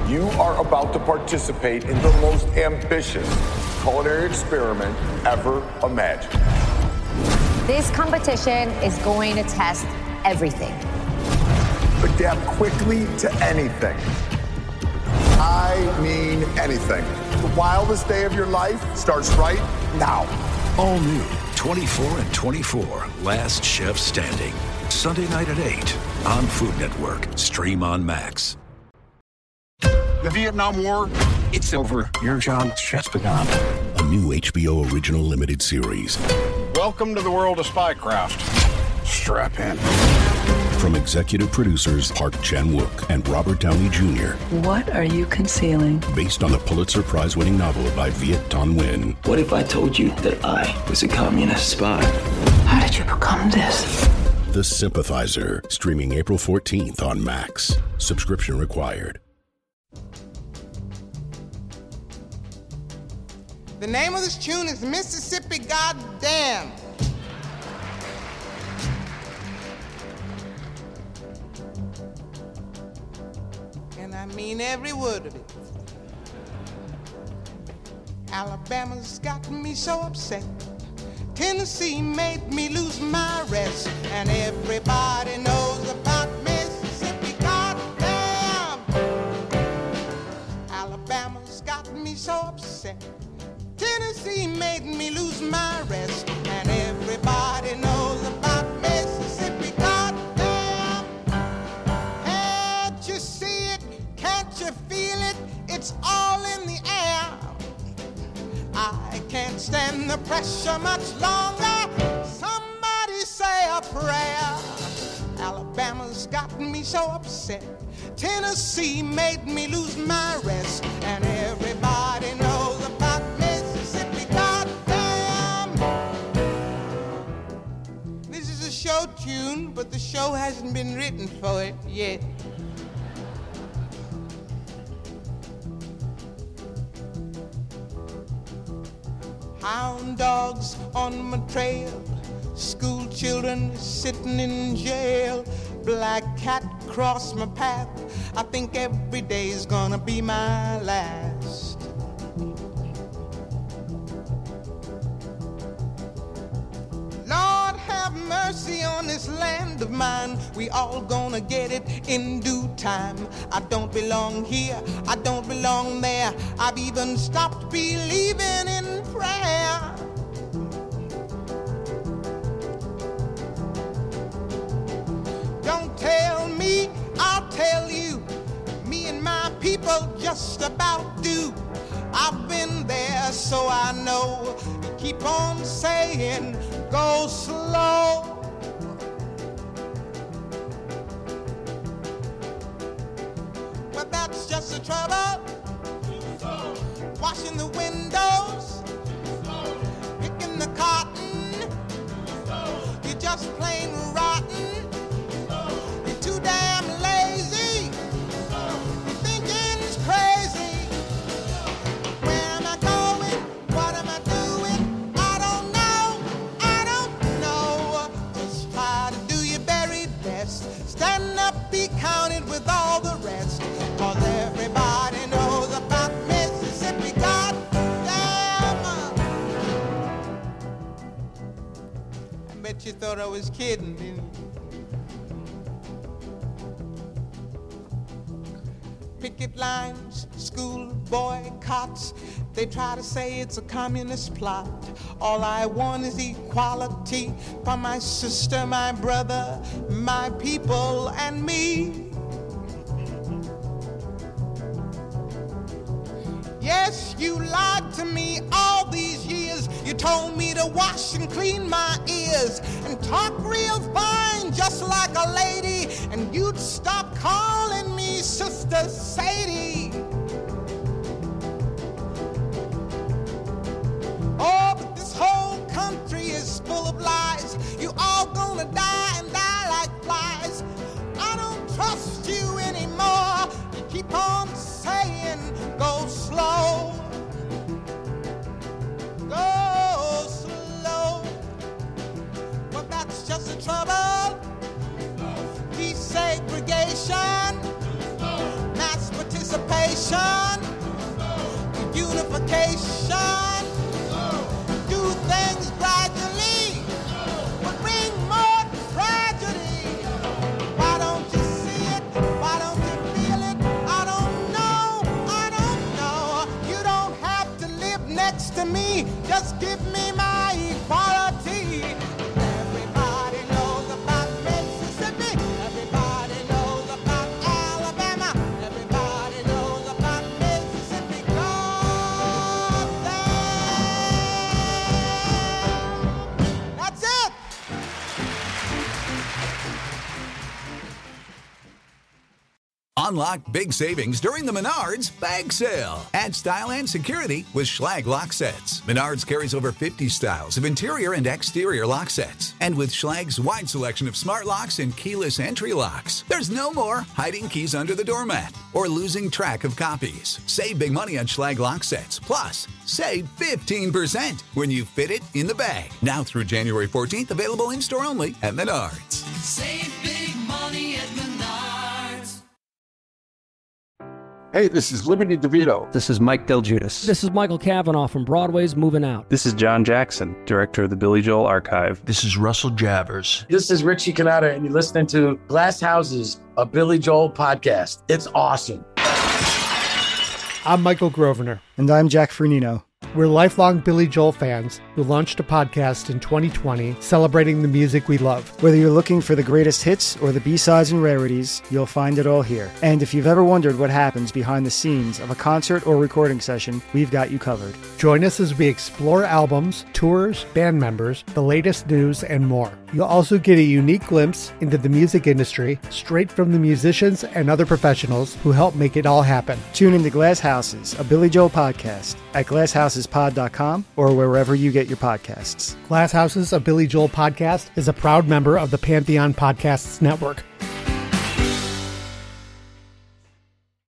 You are about to participate in the most ambitious culinary experiment ever imagined. This competition is going to test everything. Adapt quickly to anything. I mean anything. The wildest day of your life starts right now. All new 24 and 24, Last Chef Standing. Sunday night at 8 on Food Network. Stream on Max. The Vietnam War, it's over. Your job just begun. A new HBO original limited series. Welcome to the world of spycraft. Strap in. From executive producers Park Chan-wook and Robert Downey Jr. What are you concealing? Based on the Pulitzer Prize-winning novel by Viet Thanh Nguyen. What if I told you that I was a communist spy? How did you become this? The Sympathizer, streaming April 14th on Max. Subscription required. The name of this tune is Mississippi Goddamn. And I mean every word of it. Alabama's got me so upset. Tennessee made me lose my rest. And everybody knows about Mississippi Goddamn. Alabama's got me so upset. Tennessee made me lose my rest. And everybody knows about Mississippi Goddamn. Can't you see it? Can't you feel it? It's all in the air. I can't stand the pressure much longer. Somebody say a prayer. Alabama's gotten me so upset. Tennessee made me lose my rest. And everybody knows about Mississippi Goddamn. This is a show tune, but the show hasn't been written for it yet. Hound dogs on my trail, school children sitting in jail, black cat cross my path. I think every day's gonna be my last. Lord have mercy on this land of mine. We all gonna get it in due time. I don't belong here, I don't belong there. I've even stopped believing in prayer. Don't tell me, I'll tell you. Me and my people just about do. I've been there, so I know. You keep on saying, go slow. But that's just the trouble. Washing the windows, picking the cotton. You're just plain rotten. You're too damn lazy. Your thinking's crazy. Where am I going? What am I doing? I don't know. Just try to do your very best. Stand up, be counted with all the rest. 'Cause everybody knows about Mississippi Goddamn. I bet you thought I was kidding, didn't you? Picket lines, school boycotts. They try to say it's a communist plot. All I want is equality for my sister, my brother, my people, and me. Yes, you lied to me all these years. You told me to wash and clean my ears and talk real fine, just like a lady. And you'd stop calling me Sister Sadie. Oh, but this whole country is full of lies. You all gonna die and die like flies. I don't trust you anymore. You keep on saying, go slow. Go slow. But that's just the trouble. Desegregation, mass participation. Reconciliation, unification, do things gradually, but bring more tragedy. Why don't you see it? Why don't you feel it? I don't know. You don't have to live next to me, just give me my equality. Everybody knows about Mississippi. Everybody knows about Alabama. Everybody knows about Mississippi. That's it. Unlock big savings during the Menards Bag Sale. Add style and security with Schlage lock sets. Menards carries over 50 styles of interior and exterior lock sets. And with Schlage's wide selection of smart locks and keyless entry locks, there's no more hiding keys under the doormat or losing track of copies. Save big money on Schlage lock sets. Plus, save 15% when you fit it in the bag. Now through January 14th, available in-store only at Menards. Save big money at Menards. Hey, this is Liberty DeVito. This is Mike Del Giudice. This is Michael Cavanaugh from Broadway's Moving Out. This is John Jackson, director of the Billy Joel Archive. This is Russell Javers. This is Richie Cannata, and you're listening to Glass Houses, a Billy Joel podcast. It's awesome. I'm Michael Grosvenor. And I'm Jack Fernino. We're lifelong Billy Joel fans who launched a podcast in 2020 celebrating the music we love. Whether you're looking for the greatest hits or the B-sides and rarities, you'll find it all here. And if you've ever wondered what happens behind the scenes of a concert or recording session, we've got you covered. Join us as we explore albums, tours, band members, the latest news, and more. You'll also get a unique glimpse into the music industry straight from the musicians and other professionals who help make it all happen. Tune into Glass Houses, a Billy Joel podcast at glasshouses.pod.com or wherever you get your podcasts. Glass Houses, a Billy Joel podcast is a proud member of the Pantheon Podcasts Network.